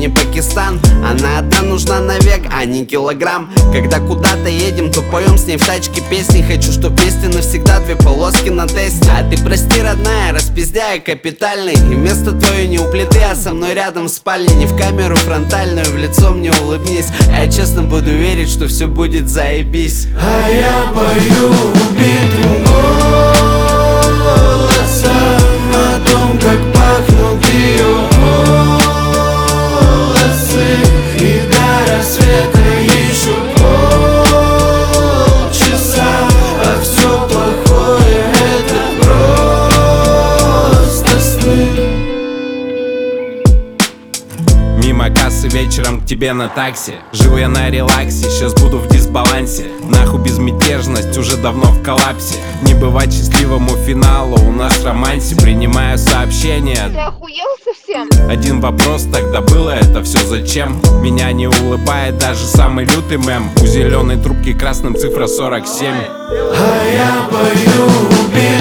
не Пакистан. Она одна нужна навек, а не килограмм. Когда куда-то едем, то поем с ней в тачке песни. Хочу, чтоб вместе навсегда 2 полоски на тесте. А ты прости, родная, распиздяя капитальный. И место твое не у плиты, а со мной рядом в спальне. Не в камеру фронтальную, в лицо мне улыбнись. Я честно буду верить, что все будет заебись. А я пою убитым голосом о том, как пахнут ее волосы. И до рассвета еще полчаса, а все плохое это просто сны. Мимо кассы вечером к тебе на такси. Жил я на релаксе, сейчас буду в дисбалансе. Нахуй безмятежность, уже давно в коллапсе. Не бывать счастливому финалу у нас в романсе. Принимаю сообщения. Ты охуел совсем? Один вопрос, тогда было это все зачем? Меня не улыбает даже самый лютый мем. У зеленой трубки красным цифра 47. А я пою убитым